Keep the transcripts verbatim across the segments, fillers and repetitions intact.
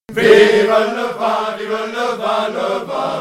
Vive le vin, vive le vin, le vin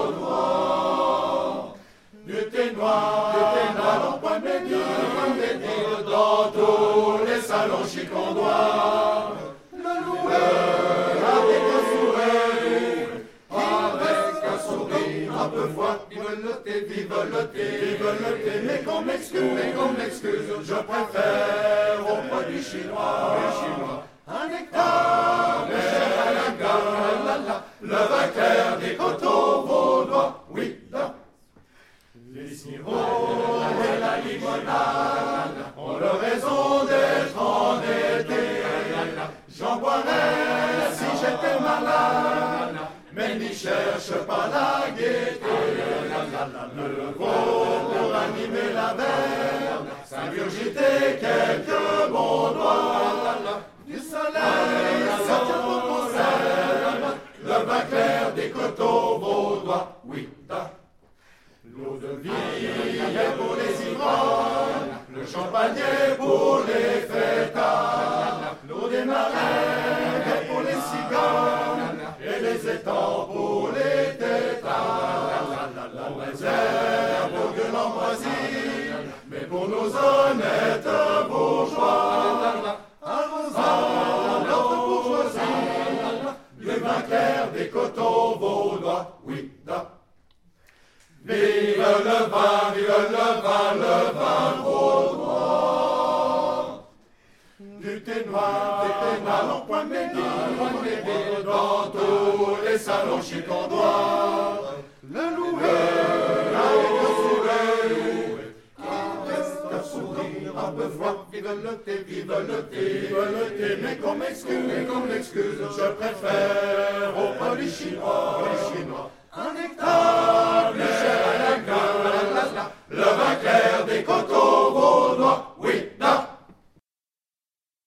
vaudois. Du thé noir, du thé noir, non point médire, dans tous les salons chicondois. Le loueur avec un sourire, avec un sourire un peu froid. Vive le thé, vive le thé, vive le thé, mais qu'on m'excuse, mais qu'on m'excuse, je préfère aux produits chinois, les chinois. Un nectar, mais cher à la gare, le vin clair des coteaux vaudois, oui, là. Les sirops et la limonade ont leur raison d'être en été. J'en boirais si j'étais malade, mais n'y cherche pas la gaieté. Le veau pour animer la veine, s'ingurgiter quelques bons doigts. Du soleil, ça tient pour conserve, le vin clair des coteaux vaudois, oui, da. L'eau de vie est pour les ivrognes, le champagner pour les fêtards, l'eau des marais est pour les cigognes, et les étangs pour les têtards. On réserve aux gueux l'ambroisie, mais pour nos honnêtes bourgeois, arrosant notre bourgeoisie, le vin clair des coteaux vaudois, oui, da. Vive le vin, vive le vin, le vin vaudois. Du thé noir, du thé noir, non point médire, dans tous les salons chicondois. Le loueur avec un sourire, qui reste un sourire un peu froid. Vive le thé, vive le thé, vive le thé, mais qu'on m'excuse, mais qu'on m'excuse, je préfère aux produits chinois, les chinois. Un nectar, plus cher à la gare, le vin clair